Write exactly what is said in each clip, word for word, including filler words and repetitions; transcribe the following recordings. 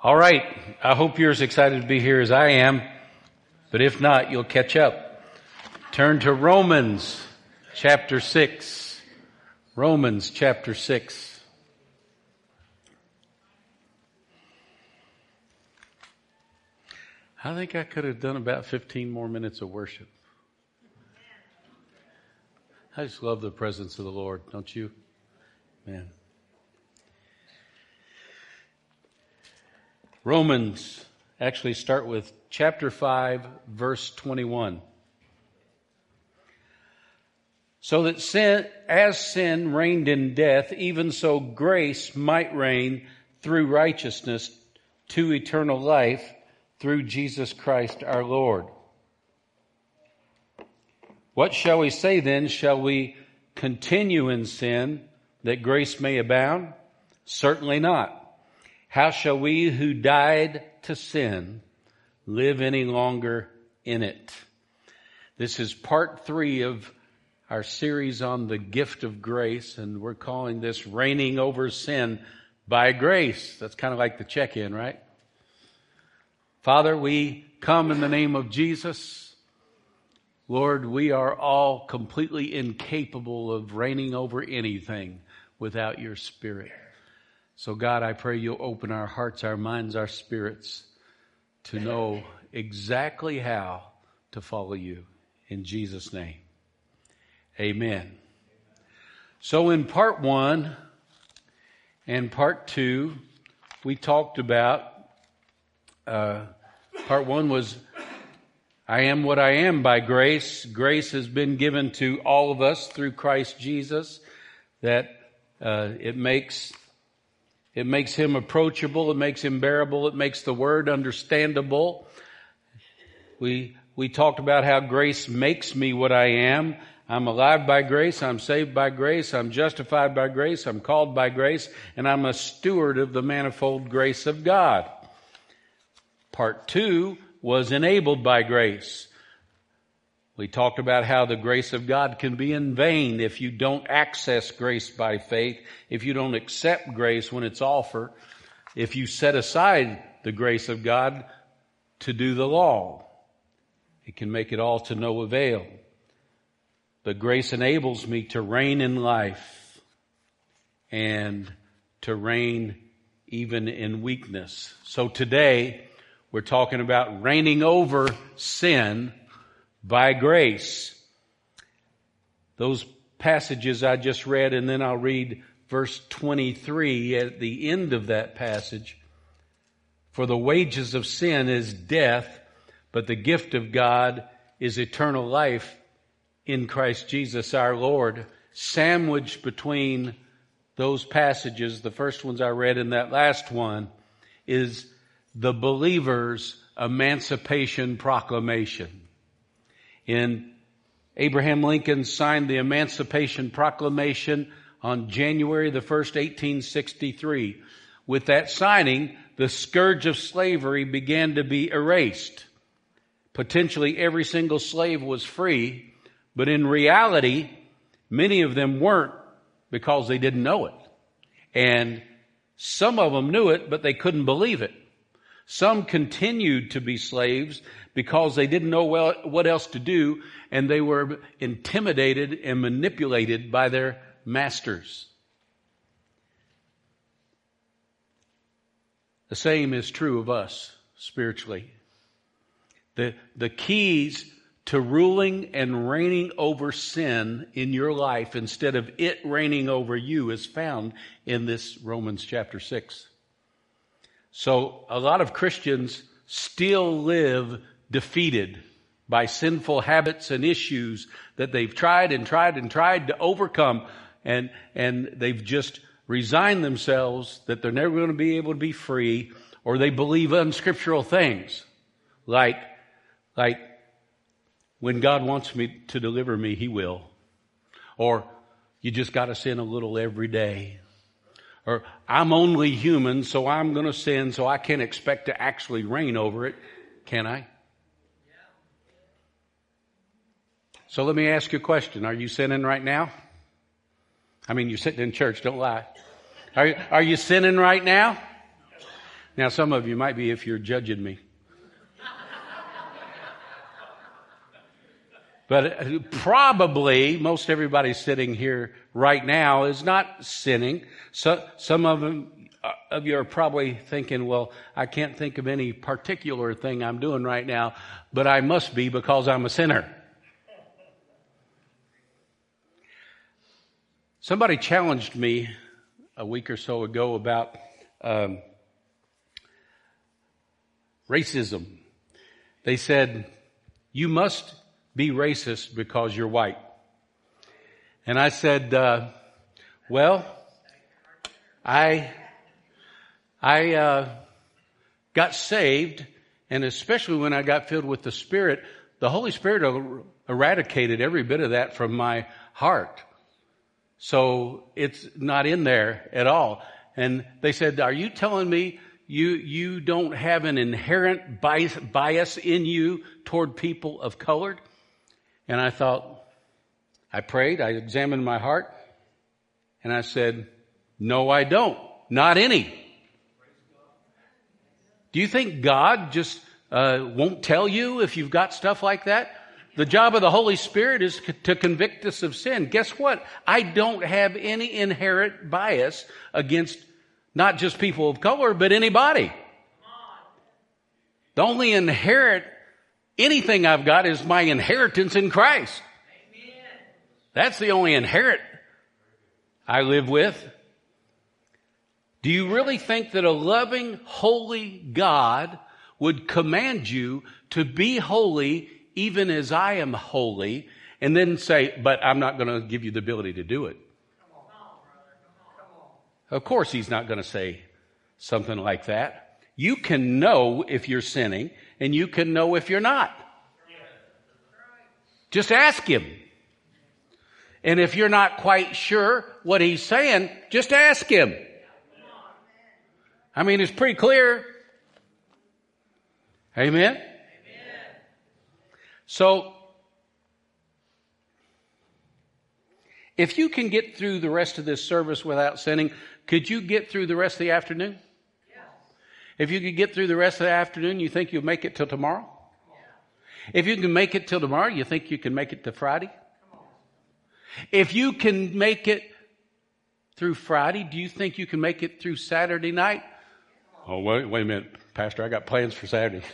All right. I hope you're as excited to be here as I am. But if not, you'll catch up. Turn to Romans chapter six. Romans chapter six. I think I could have done about fifteen more minutes of worship. I just love the presence of the Lord, don't you? Man. Romans, actually start with chapter five, verse twenty-one. So that sin, as sin reigned in death, even so grace might reign through righteousness to eternal life through Jesus Christ our Lord. What shall we say then? Shall we continue in sin that grace may abound? Certainly not. How shall we who died to sin live any longer in it? This is part three of our series on the gift of grace, and we're calling this reigning over sin by grace. That's kind of like the check-in, right? Father, we come in the name of Jesus. Lord, we are all completely incapable of reigning over anything without your Spirit. So God, I pray you'll open our hearts, our minds, our spirits to know exactly how to follow you. In Jesus' name, amen. So in part one and part two, we talked about, uh, part one was, I am what I am by grace. Grace has been given to all of us through Christ Jesus, that uh, it makes It makes him approachable. It makes him bearable. It makes the word understandable. We, we talked about how grace makes me what I am. I'm alive by grace. I'm saved by grace. I'm justified by grace. I'm called by grace. And I'm a steward of the manifold grace of God. Part two was enabled by grace. We talked about how the grace of God can be in vain if you don't access grace by faith, if you don't accept grace when it's offered, if you set aside the grace of God to do the law. It can make it all to no avail. But grace enables me to reign in life and to reign even in weakness. So today, we're talking about reigning over sin by grace. Those passages I just read, and then I'll read verse twenty-three at the end of that passage. For the wages of sin is death, but the gift of God is eternal life in Christ Jesus our Lord. Sandwiched between those passages, the first ones I read and that last one, is the believer's emancipation proclamation. In Abraham Lincoln signed the Emancipation Proclamation on January the first, eighteen sixty-three. With that signing, the scourge of slavery began to be erased. Potentially every single slave was free, but in reality, many of them weren't because they didn't know it. And some of them knew it, but they couldn't believe it. Some continued to be slaves because they didn't know well what else to do, and they were intimidated and manipulated by their masters. The same is true of us spiritually. The, the keys to ruling and reigning over sin in your life instead of it reigning over you is found in this Romans chapter six. So a lot of Christians still live defeated by sinful habits and issues that they've tried and tried and tried to overcome, and and they've just resigned themselves that they're never going to be able to be free, or they believe unscriptural things like like when God wants me to deliver me, He will, or you just got to sin a little every day. Or I'm only human, so I'm going to sin, so I can't expect to actually reign over it. Can I? So let me ask you a question. Are you sinning right now? I mean, you're sitting in church, don't lie. Are, are you sinning right now? Now, some of you might be if you're judging me. But probably most everybody sitting here right now is not sinning. So some of them of you are probably thinking, well, I can't think of any particular thing I'm doing right now, but I must be because I'm a sinner. Somebody challenged me a week or so ago about um, racism. They said, you must be racist because you're white. And I said, uh, well, I, I, uh, got saved, and especially when I got filled with the Spirit, the Holy Spirit er- eradicated every bit of that from my heart. So it's not in there at all. And they said, are you telling me you, you don't have an inherent bias, bias in you toward people of color? And I thought, I prayed, I examined my heart, and I said, no, I don't. Not any. Do you think God just uh, won't tell you if you've got stuff like that? The job of the Holy Spirit is c- to convict us of sin. Guess what? I don't have any inherent bias against not just people of color, but anybody. The only inherent anything I've got is my inheritance in Christ. Amen. That's the only inherit I live with. Do you really think that a loving, holy God would command you to be holy even as I am holy, and then say, but I'm not going to give you the ability to do it? Come on, brother. Come on. Of course he's not going to say something like that. You can know if you're sinning, and you can know if you're not. Just ask him. And if you're not quite sure what he's saying, just ask him. I mean, it's pretty clear. Amen? Amen. So, if you can get through the rest of this service without sinning, could you get through the rest of the afternoon? Yeah. If you could get through the rest of the afternoon, you think you'll make it till tomorrow? Yeah. If you can make it till tomorrow, you think you can make it to Friday? Come on. If you can make it through Friday, do you think you can make it through Saturday night? Oh, wait, wait a minute, Pastor, I got plans for Saturday.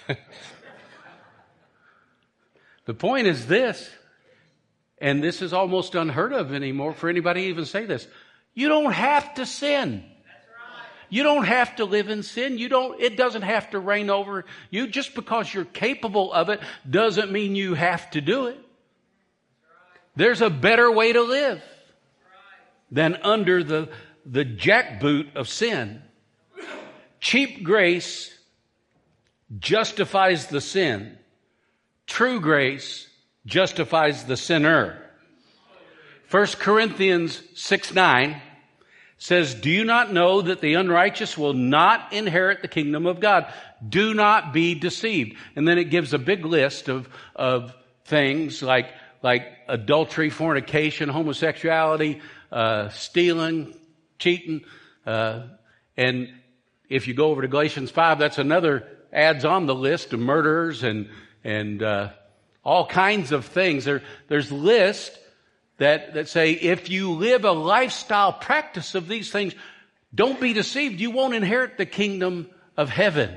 The point is this, and this is almost unheard of anymore for anybody to even say this. You don't have to sin. That's right. You don't have to live in sin. You don't, it doesn't have to reign over you. Just because you're capable of it doesn't mean you have to do it. That's right. There's a better way to live. That's right. Than under the, the jackboot of sin. Cheap grace justifies the sin. True grace justifies the sinner. First Corinthians six nine says, do you not know that the unrighteous will not inherit the kingdom of God? Do not be deceived. And then it gives a big list of, of things like, like adultery, fornication, homosexuality, uh, stealing, cheating. Uh, and if you go over to Galatians five, that's another adds on the list of murderers and and uh, all kinds of things. There, there's lists that, that say if you live a lifestyle practice of these things, don't be deceived. You won't inherit the kingdom of heaven.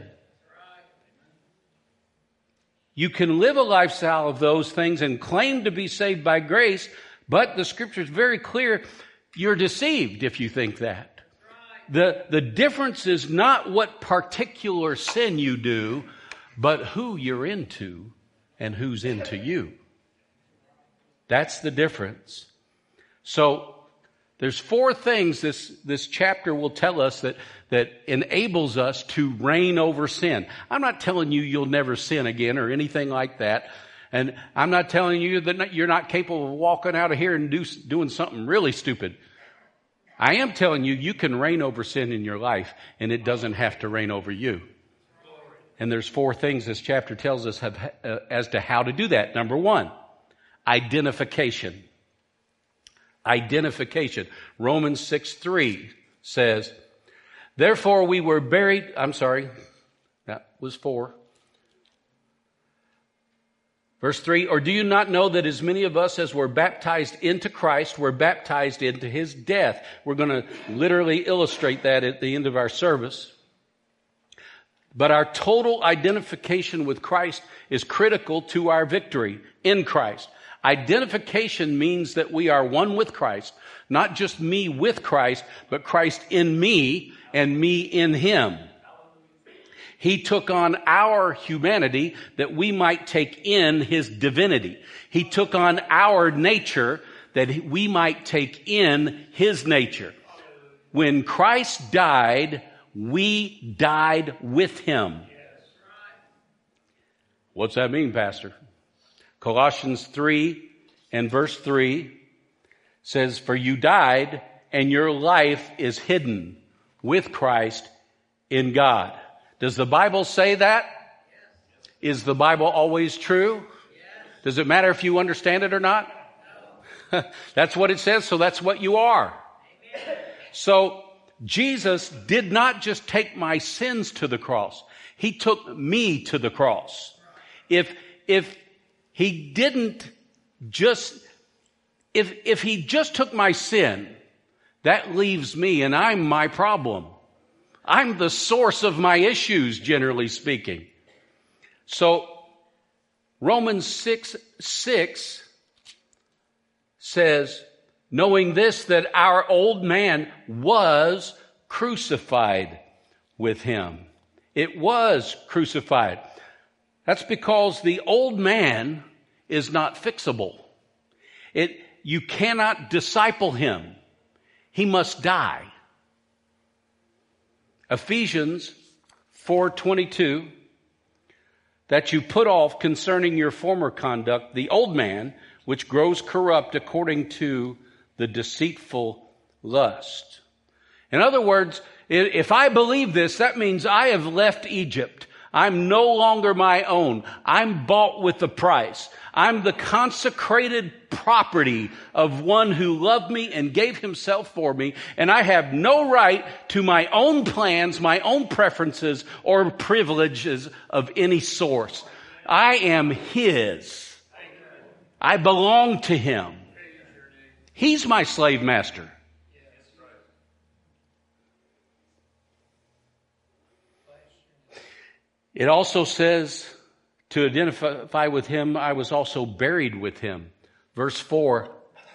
You can live a lifestyle of those things and claim to be saved by grace, but the scripture is very clear. You're deceived if you think that. The, the difference is not what particular sin you do, but who you're into and who's into you. That's the difference. So there's four things this, this chapter will tell us that, that enables us to reign over sin. I'm not telling you you'll never sin again or anything like that. And I'm not telling you that you're not capable of walking out of here and do, doing something really stupid. I am telling you, you can reign over sin in your life, and it doesn't have to reign over you. And there's four things this chapter tells us have, uh, as to how to do that. Number one, identification. Identification. Romans six three says, Therefore we were buried, I'm sorry, that was four. Verse three, or do you not know that as many of us as were baptized into Christ were baptized into his death? We're going to literally illustrate that at the end of our service. But our total identification with Christ is critical to our victory in Christ. Identification means that we are one with Christ, not just me with Christ, but Christ in me and me in him. He took on our humanity that we might take in his divinity. He took on our nature that we might take in his nature. When Christ died, we died with him. What's that mean, Pastor? Colossians three and verse three says, for you died and your life is hidden with Christ in God. Does the Bible say that? Is the Bible always true? Does it matter if you understand it or not? That's what it says, so that's what you are. So Jesus did not just take my sins to the cross. He took me to the cross. If, if he didn't just, if, if he just took my sin, that leaves me and I'm my problem. I'm the source of my issues, generally speaking. So Romans six, six says, knowing this, that our old man was crucified with him. It was crucified. That's because the old man is not fixable. It, you cannot disciple him. He must die. Ephesians four twenty-two, that you put off concerning your former conduct the old man, which grows corrupt according to the deceitful lust. In other words, if I believe this, that means I have left Egypt. I'm no longer my own. I'm bought with a price. I'm the consecrated property of one who loved me and gave himself for me, and I have no right to my own plans, my own preferences, or privileges of any source. I am his. I belong to him. He's my slave master. It also says, to identify with him, I was also buried with him. Verse four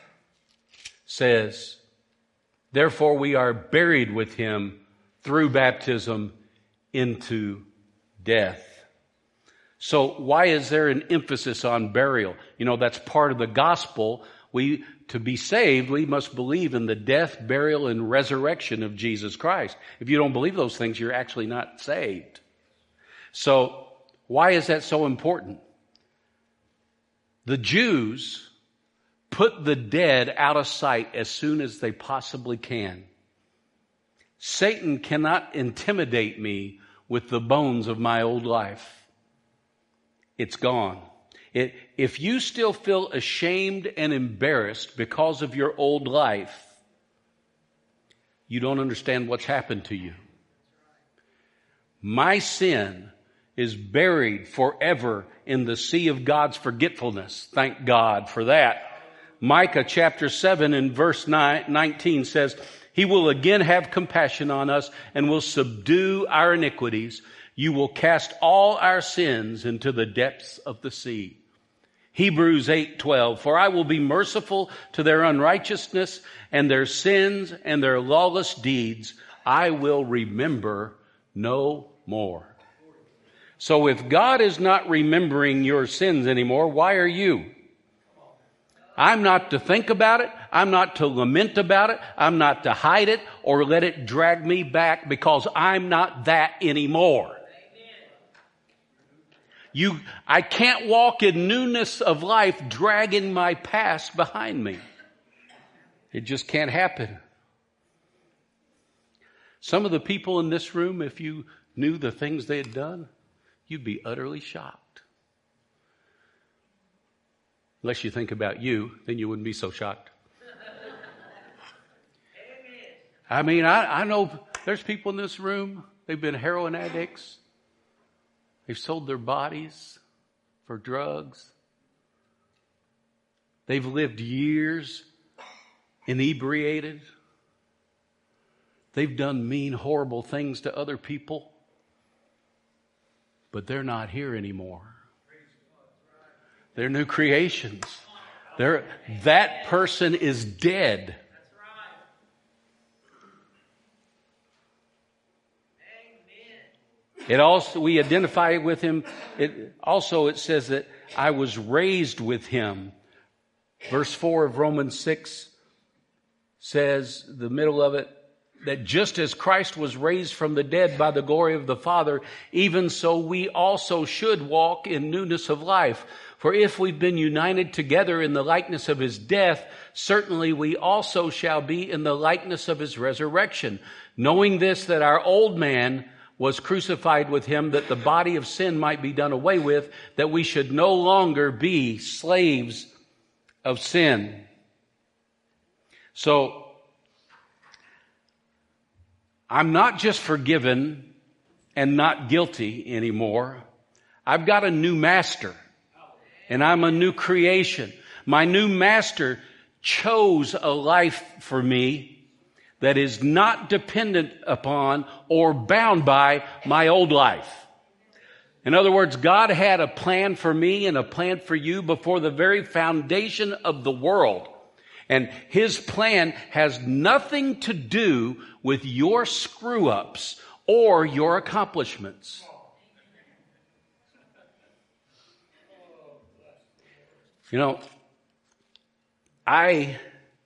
says, therefore we are buried with him through baptism into death. So why is there an emphasis on burial? You know, that's part of the gospel. We, to be saved, we must believe in the death, burial, and resurrection of Jesus Christ. If you don't believe those things, you're actually not saved. So, why is that so important? The Jews put the dead out of sight as soon as they possibly can. Satan cannot intimidate me with the bones of my old life. It's gone. It, if you still feel ashamed and embarrassed because of your old life, you don't understand what's happened to you. My sin is buried forever in the sea of God's forgetfulness. Thank God for that. Micah chapter seven and verse nine, nineteen says, he will again have compassion on us and will subdue our iniquities. You will cast all our sins into the depths of the sea. Hebrews eight twelve, for I will be merciful to their unrighteousness and their sins and their lawless deeds. I will remember no more. So if God is not remembering your sins anymore, why are you? I'm not to think about it. I'm not to lament about it. I'm not to hide it or let it drag me back because I'm not that anymore. You, I can't walk in newness of life dragging my past behind me. It just can't happen. Some of the people in this room, if you knew the things they had done, you'd be utterly shocked. Unless you think about you, then you wouldn't be so shocked. I mean, I, I know There's people in this room, they've been heroin addicts. They've sold their bodies for drugs. They've lived years inebriated. They've done mean, horrible things to other people. But they're not here anymore. They're new creations. They're, that person is dead. It also, we identify with him. It also, it says that I was raised with him. Verse four of Romans six says, the middle of it, that just as Christ was raised from the dead by the glory of the Father, even so we also should walk in newness of life. For if we've been united together in the likeness of his death, certainly we also shall be in the likeness of his resurrection. Knowing this, that our old man was crucified with him, that the body of sin might be done away with, that we should no longer be slaves of sin. So, I'm not just forgiven and not guilty anymore. I've got a new master, and I'm a new creation. My new master chose a life for me that is not dependent upon or bound by my old life. In other words, God had a plan for me and a plan for you before the very foundation of the world. And his plan has nothing to do with your screw-ups or your accomplishments. You know, I,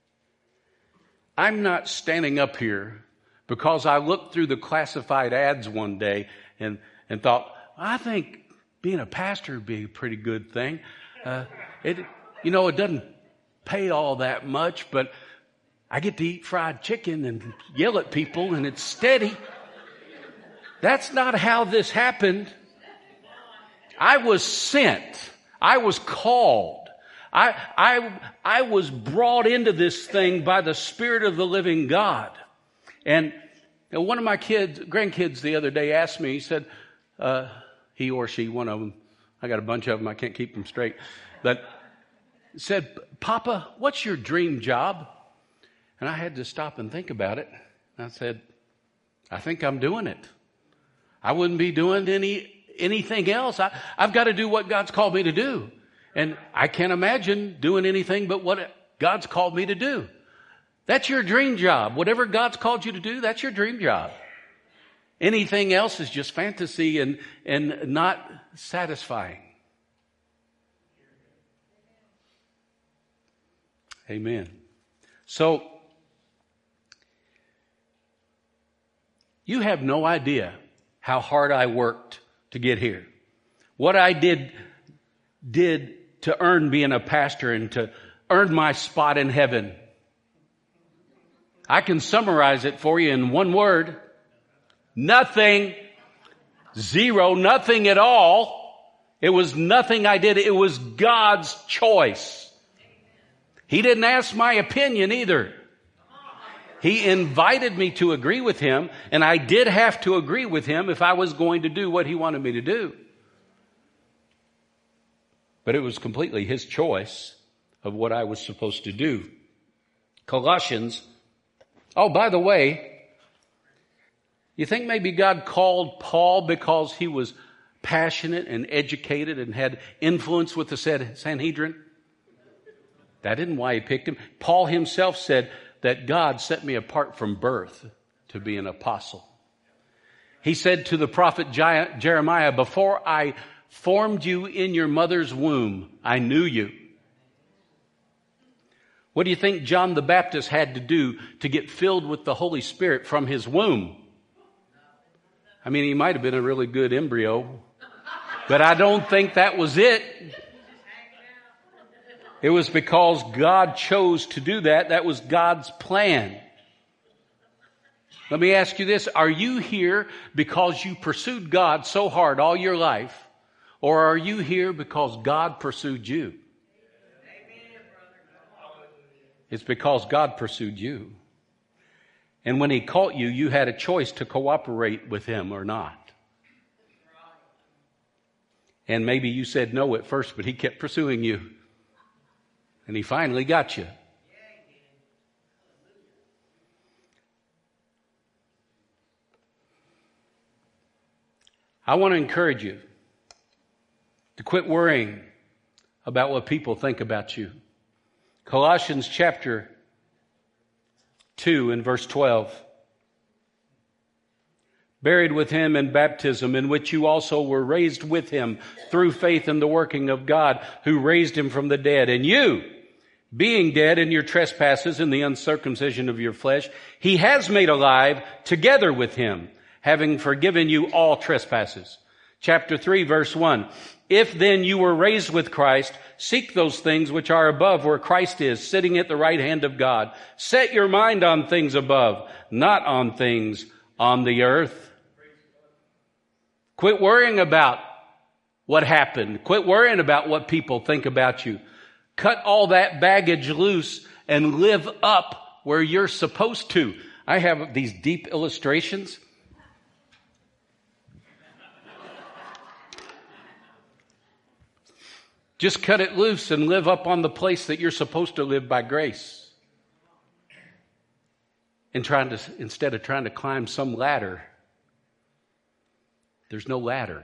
I'm not standing up here because I looked through the classified ads one day and, and thought, I think being a pastor would be a pretty good thing. Uh, it, you know, it doesn't pay all that much, but I get to eat fried chicken and yell at people and it's steady. That's not how this happened. I was sent. I was called. I, I, I was brought into this thing by the Spirit of the living God. And you know, one of my kids, grandkids the other day asked me, he said, uh, he or she, one of them, I got a bunch of them, I can't keep them straight, but said, Papa, what's your dream job? And I had to stop and think about it. I said, I think I'm doing it. I wouldn't be doing any anything else. I, I've got to do what God's called me to do. And I can't imagine doing anything but what God's called me to do. That's your dream job. Whatever God's called you to do, that's your dream job. Anything else is just fantasy and, and not satisfying. Amen. So, you have no idea how hard I worked to get here. What I did, did to earn being a pastor and to earn my spot in heaven. I can summarize it for you in one word. Nothing. Zero. Nothing at all. It was nothing I did. It was God's choice. He didn't ask my opinion either. He invited me to agree with him, and I did have to agree with him if I was going to do what he wanted me to do. But it was completely his choice of what I was supposed to do. Colossians. Oh, by the way, you think maybe God called Paul because he was passionate and educated and had influence with the Sanhedrin? That isn't why he picked him. Paul himself said that God set me apart from birth to be an apostle. He said to the prophet Jeremiah, before I formed you in your mother's womb, I knew you. What do you think John the Baptist had to do to get filled with the Holy Spirit from his womb? I mean, he might have been a really good embryo, but I don't think that was it. It was because God chose to do that. That was God's plan. Let me ask you this. Are you here because you pursued God so hard all your life? Or are you here because God pursued you? It's because God pursued you. And when he caught you, you had a choice to cooperate with him or not. And maybe you said no at first, but he kept pursuing you. And he finally got you. I want to encourage you to quit worrying about what people think about you. Colossians chapter two and verse twelve. Buried with him in baptism, in which you also were raised with him through faith in the working of God, who raised him from the dead. And you, being dead in your trespasses and the uncircumcision of your flesh, he has made alive together with him, having forgiven you all trespasses. Chapter three, verse one. If then you were raised with Christ, seek those things which are above, where Christ is, sitting at the right hand of God. Set your mind on things above, not on things on the earth. Quit worrying about what happened. Quit worrying about what people think about you. Cut all that baggage loose and live up where you're supposed to. I have these deep illustrations. Just cut it loose and live up on the place that you're supposed to live by grace. And trying to, instead of trying to climb some ladder, there's no ladder.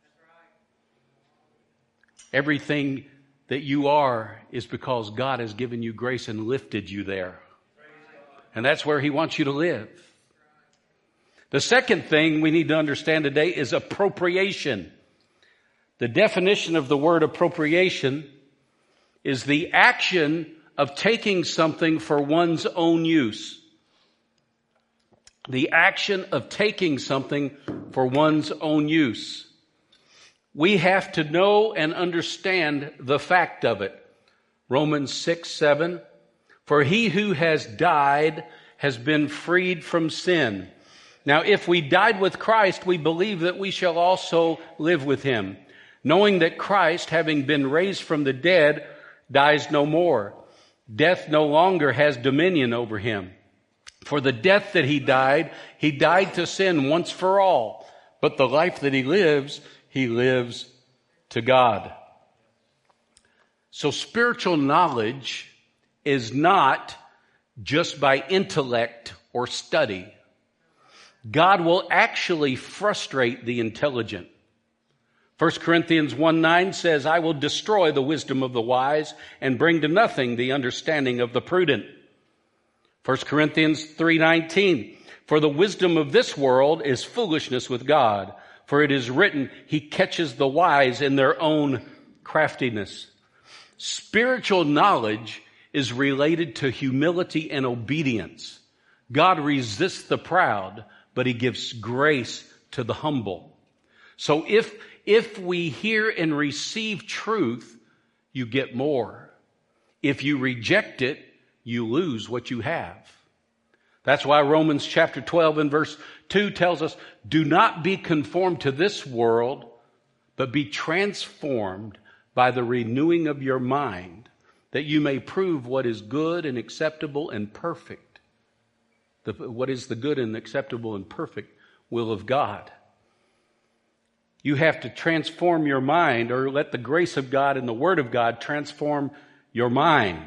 Everything that you are is because God has given you grace and lifted you there. And that's where he wants you to live. The second thing we need to understand today is appropriation. The definition of the word appropriation is the action of taking something for one's own use. The action of taking something for one's own use. We have to know and understand the fact of it. Romans six, seven. For he who has died has been freed from sin. Now, if we died with Christ, we believe that we shall also live with him, knowing that Christ, having been raised from the dead, dies no more. Death no longer has dominion over him. For the death that he died, he died to sin once for all. But the life that he lives, he lives to God. So spiritual knowledge is not just by intellect or study. God will actually frustrate the intelligent. First Corinthians one nine says, I will destroy the wisdom of the wise and bring to nothing the understanding of the prudent. First Corinthians three nineteen, for the wisdom of this world is foolishness with God. For it is written, he catches the wise in their own craftiness. Spiritual knowledge is related to humility and obedience. God resists the proud, but he gives grace to the humble. So if, if we hear and receive truth, you get more. If you reject it, you lose what you have. That's why Romans chapter twelve and verse two tells us, do not be conformed to this world, but be transformed by the renewing of your mind, that you may prove what is good and acceptable and perfect. The, what is the good and acceptable and perfect will of God. You have to transform your mind, or let the grace of God and the Word of God transform your mind.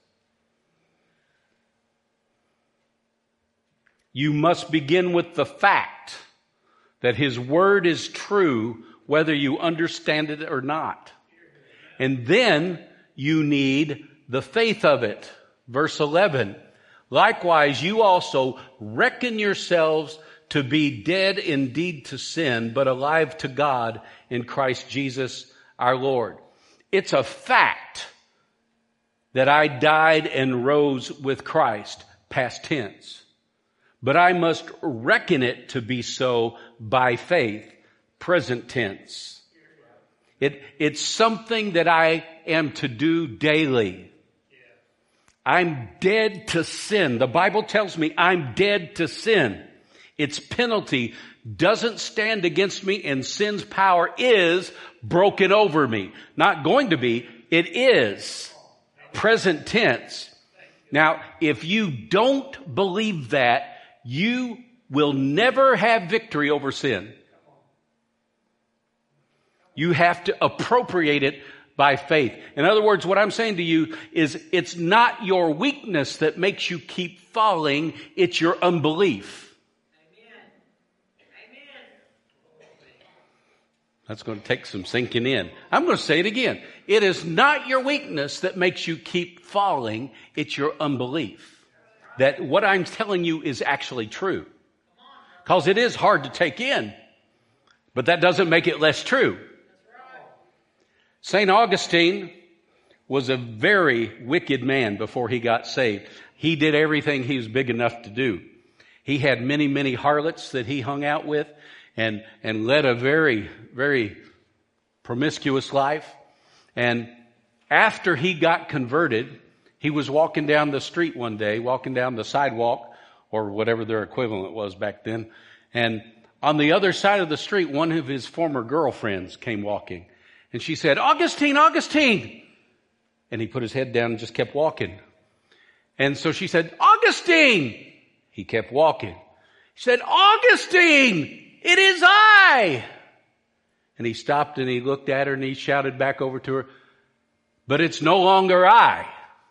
You must begin with the fact that his word is true, whether you understand it or not. And then you need the faith of it. Verse eleven. Likewise, you also reckon yourselves to be dead indeed to sin, but alive to God in Christ Jesus our Lord. It's a fact that I died and rose with Christ, past tense. But I must reckon it to be so by faith, present tense. It, it's something that I am to do daily. I'm dead to sin. The Bible tells me I'm dead to sin. Its penalty doesn't stand against me, and sin's power is broken over me. Not going to be, it is. Present tense. Now, if you don't believe that, you will never have victory over sin. You have to appropriate it by faith. In other words, what I'm saying to you is it's not your weakness that makes you keep falling, it's your unbelief. Amen. Amen. That's going to take some sinking in. I'm going to say it again. It is not your weakness that makes you keep falling, it's your unbelief. That what I'm telling you is actually true. Because it is hard to take in, but that doesn't make it less true. Saint Augustine was a very wicked man before he got saved. He did everything he was big enough to do. He had many, many harlots that he hung out with and, and led a very, very promiscuous life. And after he got converted, he was walking down the street one day, walking down the sidewalk or whatever their equivalent was back then. And on the other side of the street, one of his former girlfriends came walking. And she said, Augustine, Augustine. And he put his head down and just kept walking. And so she said, Augustine. He kept walking. She said, Augustine, it is I. And he stopped and he looked at her and he shouted back over to her, but it's no longer I.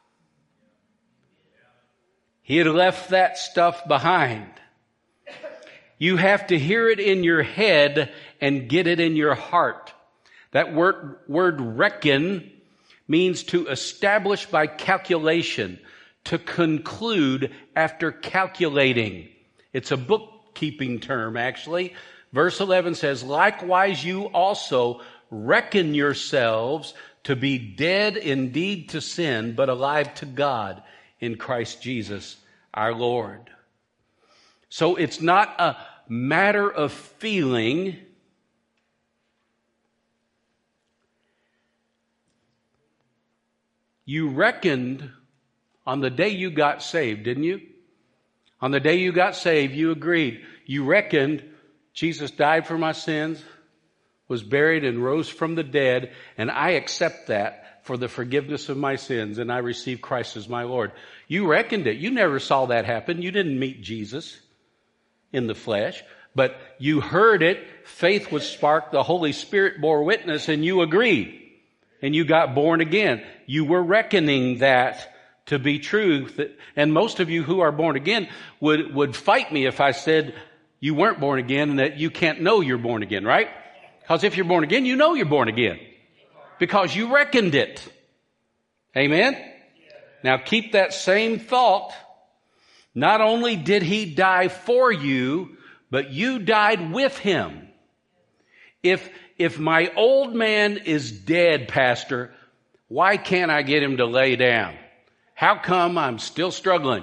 He had left that stuff behind. You have to hear it in your head and get it in your heart. That word, word reckon means to establish by calculation, to conclude after calculating. It's a bookkeeping term, actually. Verse eleven says, likewise you also reckon yourselves to be dead indeed to sin, but alive to God in Christ Jesus our Lord. So it's not a matter of feeling. You reckoned on the day you got saved, didn't you? On the day you got saved, you agreed. You reckoned Jesus died for my sins, was buried and rose from the dead, and I accept that for the forgiveness of my sins, and I receive Christ as my Lord. You reckoned it. You never saw that happen. You didn't meet Jesus in the flesh, but you heard it. Faith was sparked. The Holy Spirit bore witness, and you agreed. And you got born again. You were reckoning that to be true. And most of you who are born again would, would fight me if I said you weren't born again and that you can't know you're born again, right? Because if you're born again, you know you're born again. Because you reckoned it. Amen? Now keep that same thought. Not only did he die for you, but you died with him. If If my old man is dead, Pastor, why can't I get him to lay down? How come I'm still struggling?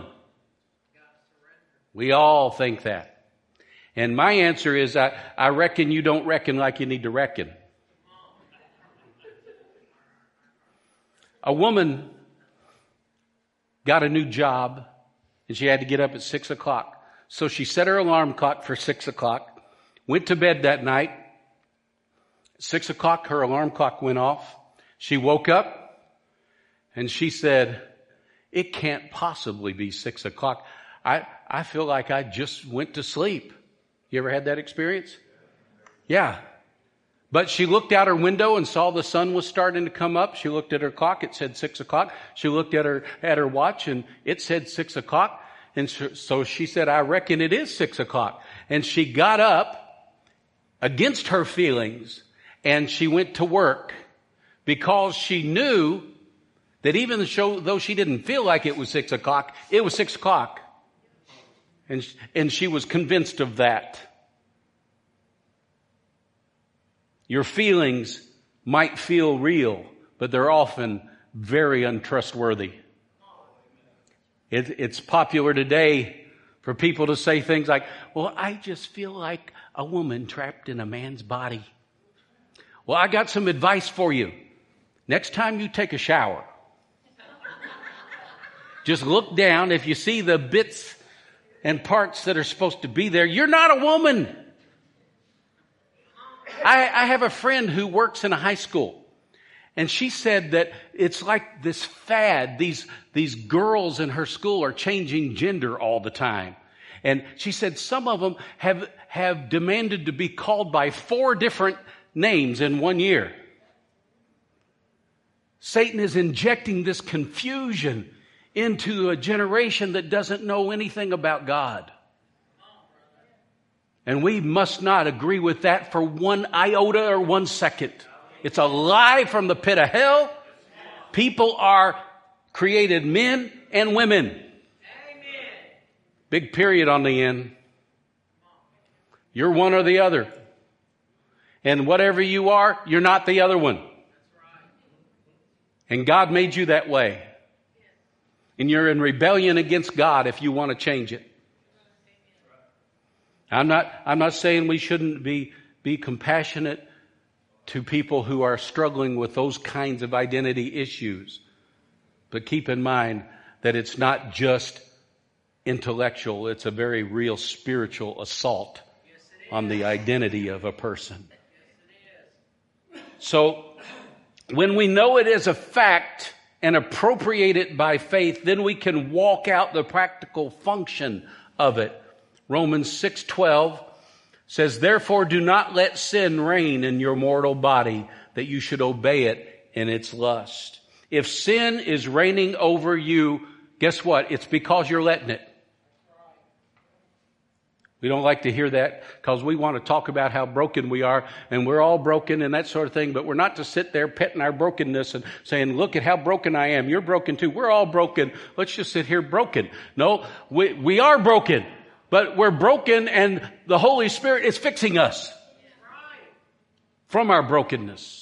We all think that. And my answer is, I, I reckon you don't reckon like you need to reckon. A woman got a new job and she had to get up at six o'clock. So she set her alarm clock for six o'clock, went to bed that night. Six o'clock, her alarm clock went off. She woke up and she said, it can't possibly be six o'clock. I, I feel like I just went to sleep. You ever had that experience? Yeah. But she looked out her window and saw the sun was starting to come up. She looked at her clock. It said six o'clock. She looked at her, at her watch and it said six o'clock. And so she said, I reckon it is six o'clock. And she got up against her feelings and she went to work because she knew that even though she didn't feel like it was six o'clock, it was six o'clock. And, and she was convinced of that. Your feelings might feel real, but they're often very untrustworthy. It, it's popular today for people to say things like, well, I just feel like a woman trapped in a man's body. Well, I got some advice for you. Next time you take a shower, just look down. If you see the bits and parts that are supposed to be there, you're not a woman. I, I have a friend who works in a high school, and she said that it's like this fad. These, these girls in her school are changing gender all the time. And she said some of them have, have demanded to be called by four different names in one year. Satan is injecting this confusion into a generation that doesn't know anything about God. And we must not agree with that for one iota or one second. It's a lie from the pit of hell. People are created men and women. Amen. Big period on the end. You're one or the other. And whatever you are, you're not the other one. And God made you that way. And you're in rebellion against God if you want to change it. I'm not, I'm not saying we shouldn't be, be compassionate to people who are struggling with those kinds of identity issues. But keep in mind that it's not just intellectual, it's a very real spiritual assault on the identity of a person. So, when we know it is a fact and appropriate it by faith, then we can walk out the practical function of it. Romans six twelve says, therefore do not let sin reign in your mortal body, that you should obey it in its lust. If sin is reigning over you, guess what? It's because you're letting it. We don't like to hear that because we want to talk about how broken we are, and we're all broken and that sort of thing, but we're not to sit there petting our brokenness and saying, look at how broken I am. You're broken too. We're all broken. Let's just sit here broken. No, we, we are broken, but we're broken and the Holy Spirit is fixing us from our brokenness.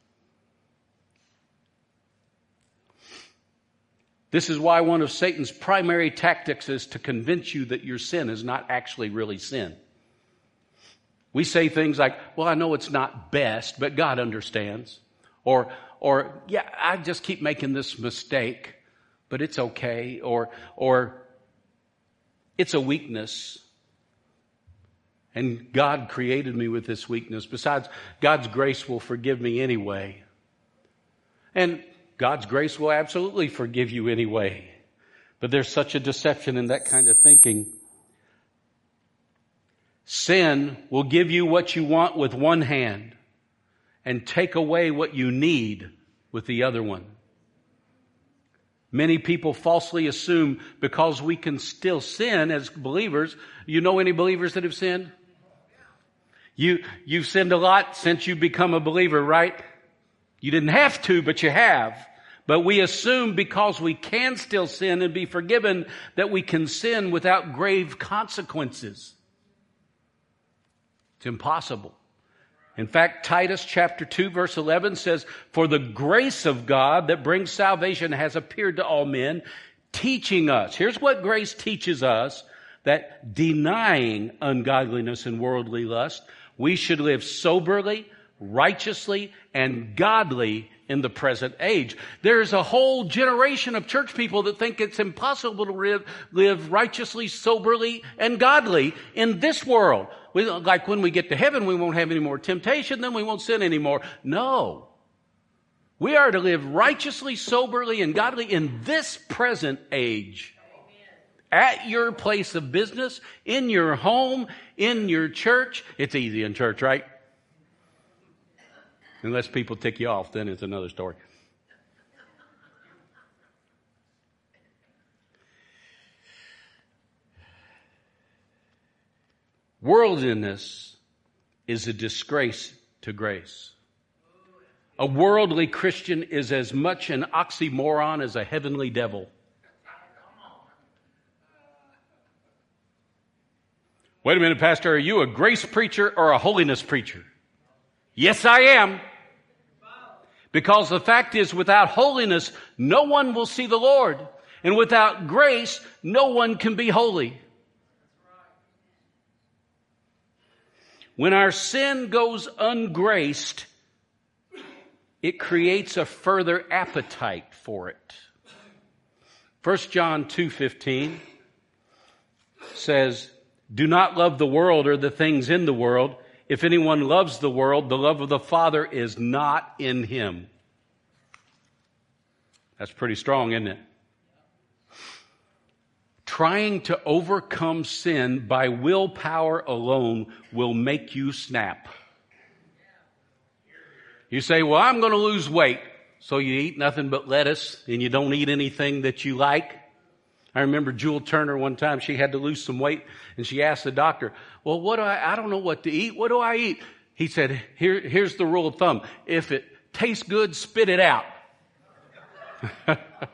This is why one of Satan's primary tactics is to convince you that your sin is not actually really sin. We say things like, well, I know it's not best, but God understands. Or, or yeah, I just keep making this mistake, but it's okay. Or, or it's a weakness. And God created me with this weakness. Besides, God's grace will forgive me anyway. And God's grace will absolutely forgive you anyway. But there's such a deception in that kind of thinking. Sin will give you what you want with one hand and take away what you need with the other one. Many people falsely assume because we can still sin as believers. You know any believers that have sinned? You, you've sinned a lot since you become a believer, right? You didn't have to, but you have. But we assume because we can still sin and be forgiven that we can sin without grave consequences. It's impossible. In fact, Titus chapter two verse eleven says, for the grace of God that brings salvation has appeared to all men, teaching us. Here's what grace teaches us, that denying ungodliness and worldly lust, we should live soberly, righteously, and godly in the present age. There's a whole generation of church people that think it's impossible to live, live righteously, soberly, and godly in this world. We, like when we get to heaven, we won't have any more temptation, then we won't sin anymore. No. We are to live righteously, soberly, and godly in this present age. At your place of business, in your home, in your church. It's easy in church, right? Unless people tick you off, then it's another story. Worldliness is a disgrace to grace. A worldly Christian is as much an oxymoron as a heavenly devil. Wait a minute, Pastor, are you a grace preacher or a holiness preacher? Yes, I am. Because the fact is, without holiness, no one will see the Lord. And without grace, no one can be holy. When our sin goes ungraced, it creates a further appetite for it. First John two fifteen says, do not love the world or the things in the world. If anyone loves the world, the love of the Father is not in him. That's pretty strong, isn't it? trying to overcome sin by willpower alone will make you snap. You say, well, I'm going to lose weight. So you eat nothing but lettuce and you don't eat anything that you like. I remember Jewel Turner one time, she had to lose some weight and she asked the doctor, well, what do I, I don't know what to eat. What do I eat? He said, Here, here's the rule of thumb. If it tastes good, spit it out.